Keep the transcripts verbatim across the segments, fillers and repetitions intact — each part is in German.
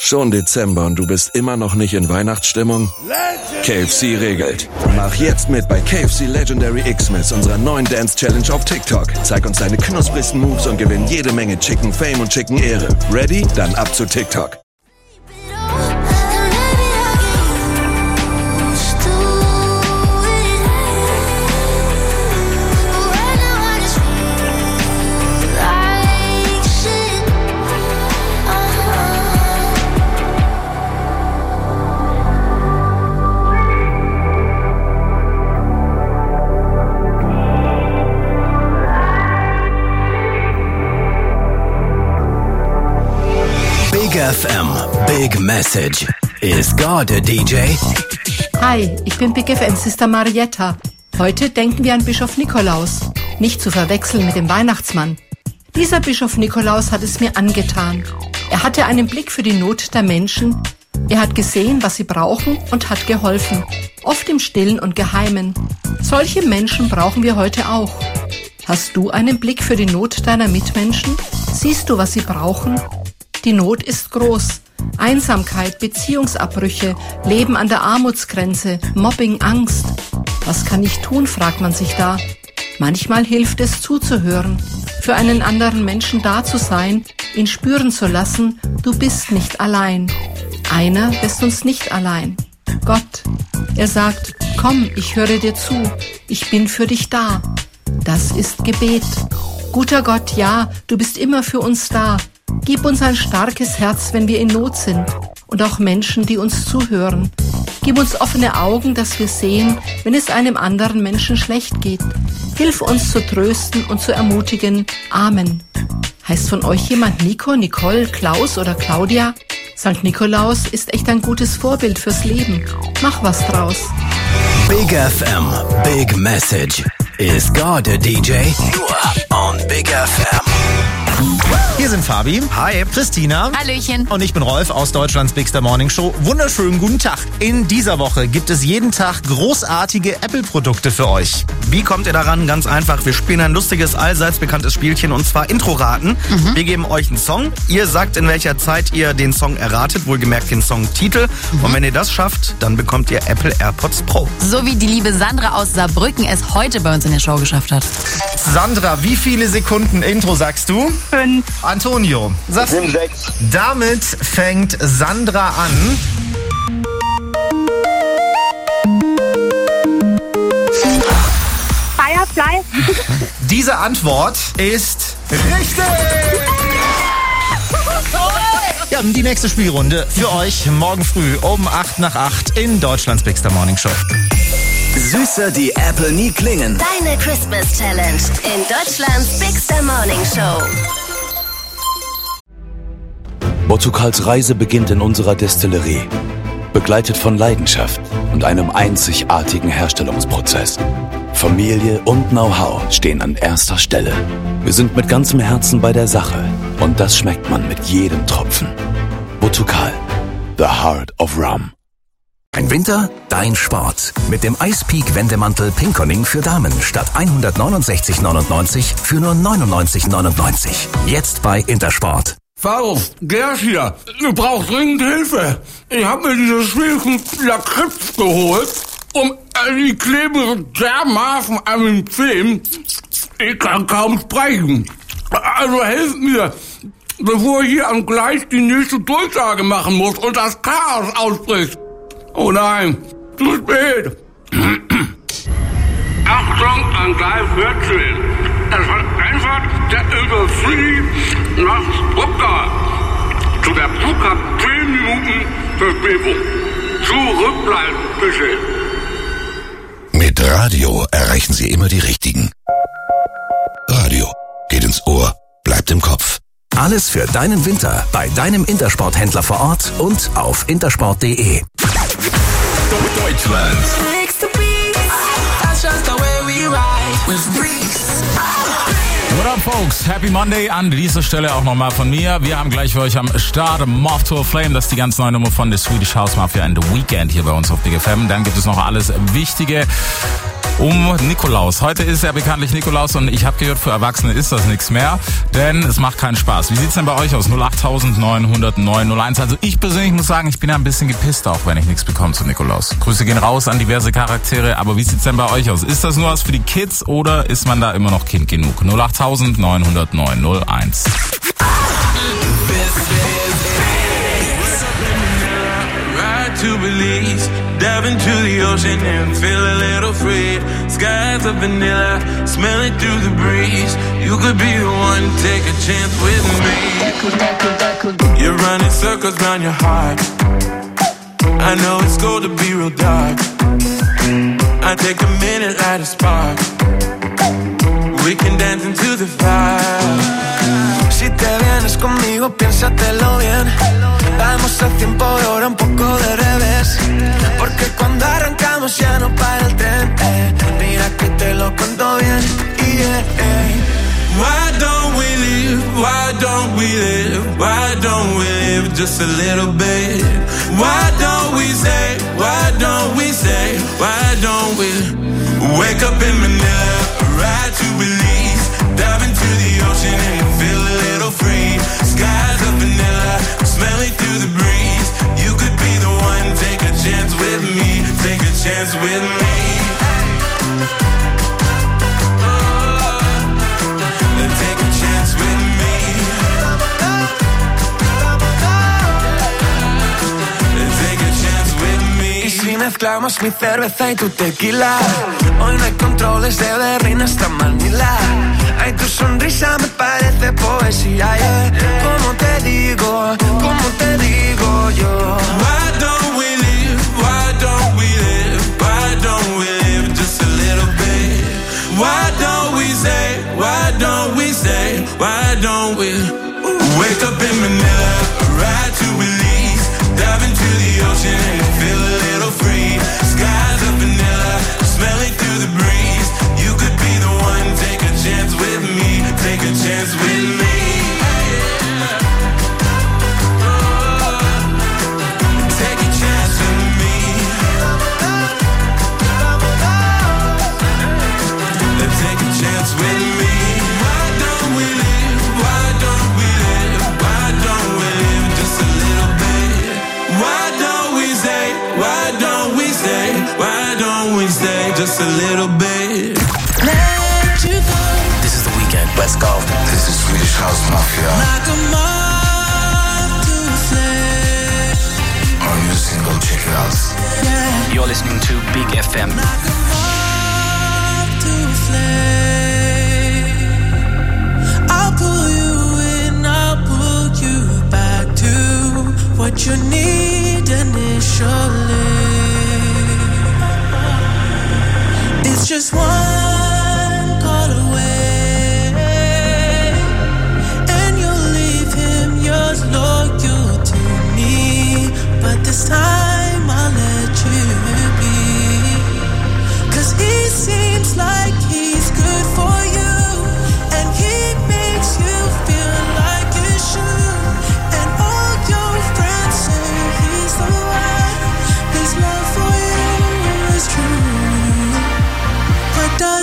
Schon Dezember und du bist immer noch nicht in Weihnachtsstimmung? K F C regelt. Mach jetzt mit bei K F C Legendary Xmas, unserer neuen Dance Challenge auf TikTok. Zeig uns deine knusprigsten Moves und gewinn jede Menge Chicken Fame und Chicken Ehre. Ready? Dann ab zu TikTok. Big F M, Big Message. Is God a D J? Hi, ich bin Big F M Sister Marietta. Heute denken wir an Bischof Nikolaus. Nicht zu verwechseln mit dem Weihnachtsmann. Dieser Bischof Nikolaus hat es mir angetan. Er hatte einen Blick für die Not der Menschen. Er hat gesehen, was sie brauchen und hat geholfen. Oft im Stillen und Geheimen. Solche Menschen brauchen wir heute auch. Hast du einen Blick für die Not deiner Mitmenschen? Siehst du, was sie brauchen? Die Not ist groß. Einsamkeit, Beziehungsabbrüche, Leben an der Armutsgrenze, Mobbing, Angst. Was kann ich tun, fragt man sich da. Manchmal hilft es, zuzuhören, für einen anderen Menschen da zu sein, ihn spüren zu lassen, du bist nicht allein. Einer lässt uns nicht allein. Gott. Er sagt, komm, ich höre dir zu, ich bin für dich da. Das ist Gebet. Guter Gott, ja, du bist immer für uns da. Gib uns ein starkes Herz, wenn wir in Not sind, und auch Menschen, die uns zuhören. Gib uns offene Augen, dass wir sehen, wenn es einem anderen Menschen schlecht geht. Hilf uns zu trösten und zu ermutigen. Amen. Heißt von euch jemand Nico, Nicole, Klaus oder Claudia? Sankt Nikolaus ist echt ein gutes Vorbild fürs Leben. Mach was draus. Big F M, Big Message. Is God a D J? Nur on Big F M. Hier sind Fabi. Hi. Christina. Hallöchen. Und ich bin Rolf aus Deutschlands Bigster Morning Show. Wunderschönen guten Tag. In dieser Woche gibt es jeden Tag großartige Apple-Produkte für euch. Wie kommt ihr daran? Ganz einfach. Wir spielen ein lustiges, allseits bekanntes Spielchen, und zwar Intro-Raten. Mhm. Wir geben euch einen Song. Ihr sagt, in welcher Zeit ihr den Song erratet, wohlgemerkt den Songtitel. Mhm. Und wenn ihr das schafft, dann bekommt ihr Apple AirPods Pro. So wie die liebe Sandra aus Saarbrücken es heute bei uns in der Show geschafft hat. Sandra, wie viele Sekunden Intro sagst du? Fünf. Antonio, sagst du? Sechs. Damit fängt Sandra an. Firefly. Diese Antwort ist richtig! Ja, und die nächste Spielrunde für euch morgen früh um acht nach acht in Deutschlands Bigster Morning Show. Süßer die Apple nie klingen. Deine Christmas Challenge in Deutschlands Bigster Morning Show. Portugals Reise beginnt in unserer Destillerie, begleitet von Leidenschaft und einem einzigartigen Herstellungsprozess. Familie und Know-how stehen an erster Stelle. Wir sind mit ganzem Herzen bei der Sache und das schmeckt man mit jedem Tropfen. Portugal, the heart of rum. Ein Winter, dein Sport. Mit dem Ice Peak Wendemantel Pinconning für Damen statt hundertneunundsechzig neunundneunzig für nur neunundneunzig neunundneunzig. Jetzt bei Intersport. Faust, Gerd hier. Du brauchst dringend Hilfe. Ich habe mir diese schwierigen Lakritz geholt, um die klebenden dermaßen an den Zähnen. Ich kann kaum sprechen. Also helft mir, bevor ich hier am Gleis die nächste Durchsage machen muss und das Chaos ausbricht. Oh nein, zu spät. Achtung an Gleis vierzehn. Es hat einfach der Industrie nach Stuttgart. Zu der Zug hat zehn Minuten Verspätung. Zurückbleiben, bitte. Mit Radio erreichen Sie immer die Richtigen. Radio geht ins Ohr, bleibt im Kopf. Alles für deinen Winter bei deinem Intersport-Händler vor Ort und auf intersport punkt de. Deutschland. What up, folks? Happy Monday an dieser Stelle auch nochmal von mir. Wir haben gleich für euch am Start Moth to a Flame. Das ist die ganz neue Nummer von The Swedish House Mafia and The Weeknd hier bei uns auf Big F M. Dann gibt es noch alles Wichtige um Nikolaus. Heute ist ja bekanntlich Nikolaus und ich habe gehört, für Erwachsene ist das nichts mehr, denn es macht keinen Spaß. Wie sieht's denn bei euch aus? null acht neun null null neun null eins. Also ich persönlich muss sagen, ich bin ja ein bisschen gepisst auch, wenn ich nichts bekomme zu Nikolaus. Grüße gehen raus an diverse Charaktere, aber wie sieht's denn bei euch aus? Ist das nur was für die Kids oder ist man da immer noch Kind genug? null acht neun null null neun null eins. To Belize, dive into the ocean and feel a little free. Skies of vanilla, smelling through the breeze. You could be the one, take a chance with me. You're running circles round your heart. I know it's cold to be real dark. I take a minute, light a spark. We can dance into the fire. Si te vienes conmigo, piénsatelo bien. Vamos a cien por hora, un poco de revés. Porque cuando arrancamos ya no para el tren, eh. Mira que te lo cuento bien, yeah, eh. Why don't we live, why don't we live, why don't we live just a little bit? Why don't we say, why don't we say, why don't we wake up in Manila, ride to Belize, dive into the ocean and feel a little free. Skies of vanilla, smelling through the breeze. You could be the one, take a chance with me, take a chance with me. Take a chance with me. Take a chance with me. Y si mezclamos mi cerveza y tu tequila, hoy no hay controles de Berlín hasta Manila. Ay, tu sonrisa me parece poesía, yeah. ¿Cómo te digo, cómo te digo yo? Why don't we live, why don't we live, why don't we live just a little bit? Why don't we say, why don't we say, why don't we wake up in Manila, ride to Belize, dive into the ocean and feel a little free. Skies of vanilla, smelling through the breeze. You could be the one, take a chance with me, take a chance with me. Take a chance with me. Take a chance with me. Why don't we live? Why don't we live? Why don't we live just a little bit? Why don't we say? Why don't we say? Why don't we say just a little bit? Let you go. This is The Weeknd, West Coast. This is Swedish House Mafia. Like a moth to a flame. Our new single, check it out. Yeah. You're listening to Big F M. Like a moth to a flame. I'll pull you in, I'll pull you back to what you need initially. It's just one call away, and you'll leave him yours loyal to me. But this time I'll let you be, 'cause he seems like he's good for you, and he makes you feel like you should. And all your friends say he's the one, his love for you is true. But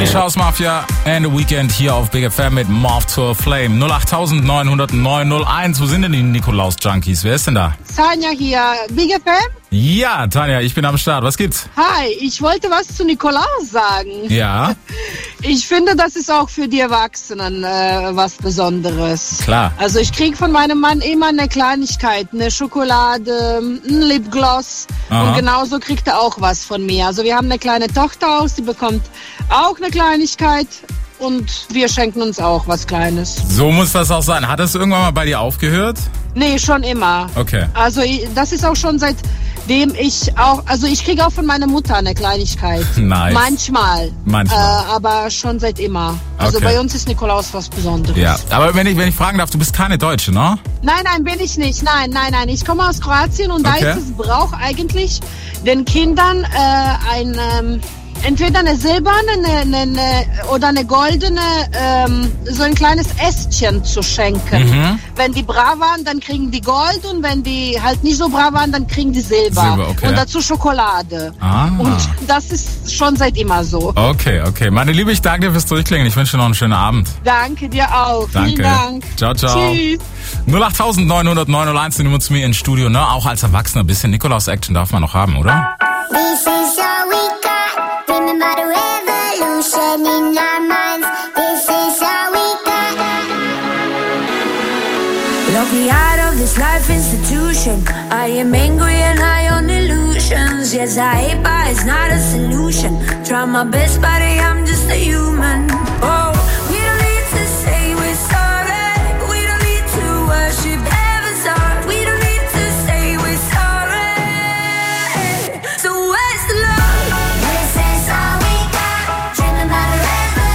Swedish House Mafia and the Weekend hier auf Big F M mit Moth to a Flame. null acht neun null neun null eins. Wo sind denn die Nikolaus-Junkies? Wer ist denn da? Tanja hier, Big F M? Ja, Tanja, ich bin am Start. Was gibt's? Hi, ich wollte was zu Nikolaus sagen. Ja? Ich finde, das ist auch für die Erwachsenen äh, was Besonderes. Klar. Also ich kriege von meinem Mann immer eine Kleinigkeit, eine Schokolade, ein Lipgloss. Aha. Und genauso kriegt er auch was von mir. Also wir haben eine kleine Tochter aus, die bekommt auch eine Kleinigkeit. Und wir schenken uns auch was Kleines. So muss das auch sein. Hat das irgendwann mal bei dir aufgehört? Nee, schon immer. Okay. Also das ist auch schon seitdem ich auch, also ich kriege auch von meiner Mutter eine Kleinigkeit. Nice. Manchmal. Manchmal. Äh, aber schon seit immer. Also okay. Bei uns ist Nikolaus was Besonderes. Ja, aber wenn ich, wenn ich fragen darf, du bist keine Deutsche, ne? Nein, nein, bin ich nicht. Nein, nein, nein. Ich komme aus Kroatien und okay. Da ist es Brauch eigentlich, den Kindern äh, ein... Ähm, entweder eine silberne eine, eine, oder eine goldene, ähm, so ein kleines Ästchen zu schenken. Mhm. Wenn die brav waren, dann kriegen die Gold und wenn die halt nicht so brav waren, dann kriegen die Silber. Silber, okay. Und dazu Schokolade. Ah. Und das ist schon seit immer so. Okay, okay. Meine Liebe, ich danke dir fürs Durchklingen. Ich wünsche dir noch einen schönen Abend. Danke dir auch. Danke. Vielen Dank. Ciao, ciao. Tschüss. null acht neun null neun null eins, die Nummer zu mir ins Studio. Ne? Auch als Erwachsener ein bisschen Nikolaus-Action darf man noch haben, oder? This is all we got. Remember the revolution in our minds. This is all we got. Lock me out of this life institution. I am angry and high on illusions. Yes, I hate, but it's not a solution. Try my best, buddy, I'm just a human.